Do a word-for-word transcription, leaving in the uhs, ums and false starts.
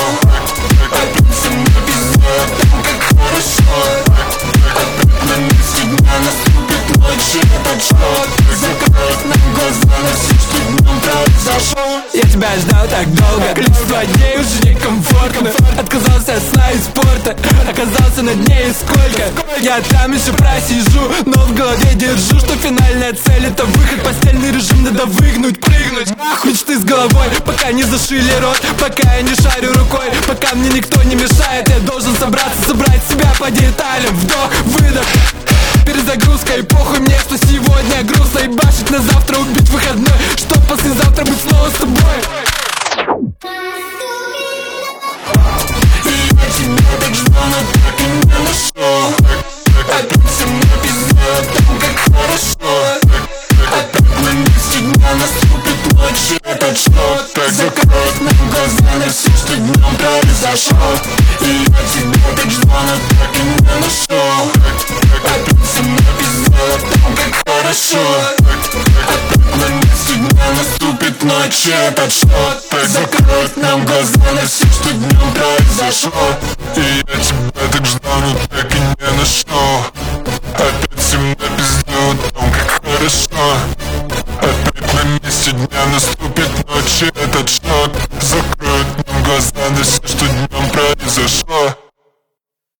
Опять всем на пизде, там как хорошо. Опять на месте дня наступит ночь, и этот счет закроет нам глаза на все, что днем произошло. Я тебя ждал так долго, количество дней уже некомфортно. Отказался от сна и спорта, оказался на дне и сколько. Я там еще просижу, но в голове держу, что финальная цель — это выход. Постельный режим надо выгнуть, прыгнуть. Мечты с головой, пока не зашили рот, пока я не шарю рукой, пока мне никто не мешает. Я должен собраться, собрать себя по деталям. Вдох, выдох, перезагрузка. И похуй мне, что сегодня грустно, и башить на завтра, убить выходной, чтоб послезавтра быть снова с тобой. И я тебя так ждал, но так и не нашел. Опять всем на пизде, там как хорошо. Опять на месте дня наступит ночь, и этот счет закроет нам глаза на все, что днем произошло. И я тебя так ждал, но так и не нашел. Опять всем на пизде, там как хорошо. Опять на месте дня наступит ночь, и этот счет закроет нам глаза на все, что днем произошло. И я тебя так ждал, но так и не нашел. Опять всем на пизде, там как хорошо. Опять на месте дня наступит ночь, и этот